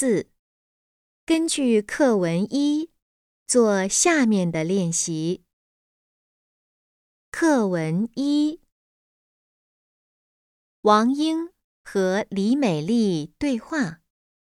4，根据课文1做下面的练习。课文1，王英和李美丽对话。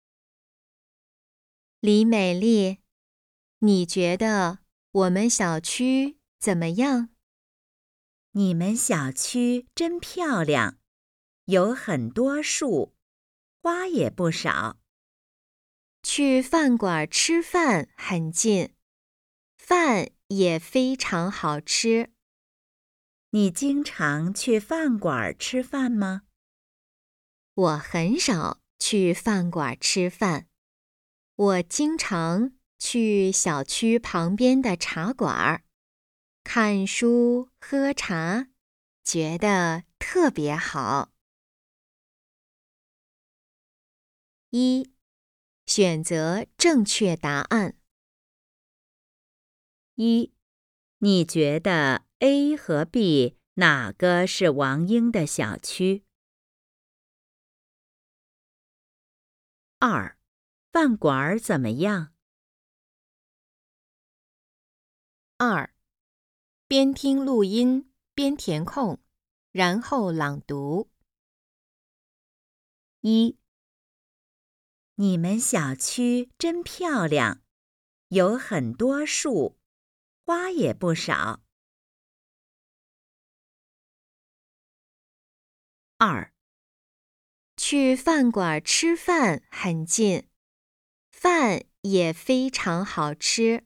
李美丽，你觉得我们小区怎么样？ 你们小区真漂亮，有很多树，花也不少。 去饭馆吃饭很近，饭也非常好吃。 你经常去饭馆吃饭吗？ 我很少去饭馆吃饭，我经常去小区旁边的茶馆看书喝茶，觉得特别好。1，选择正确答案。 1，你觉得 A 和 B 哪个是王英的小区？2，饭馆怎么样 2，边听录音边填空，然后朗读。 1，你们小区真漂亮，有很多树，花也不少。2， 去饭馆吃饭很近，饭也非常好吃。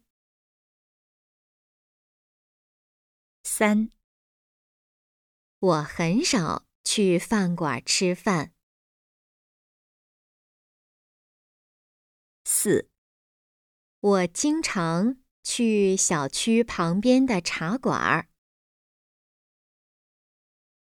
3， 我很少去饭馆吃饭。 4， 我经常去小区旁边的茶馆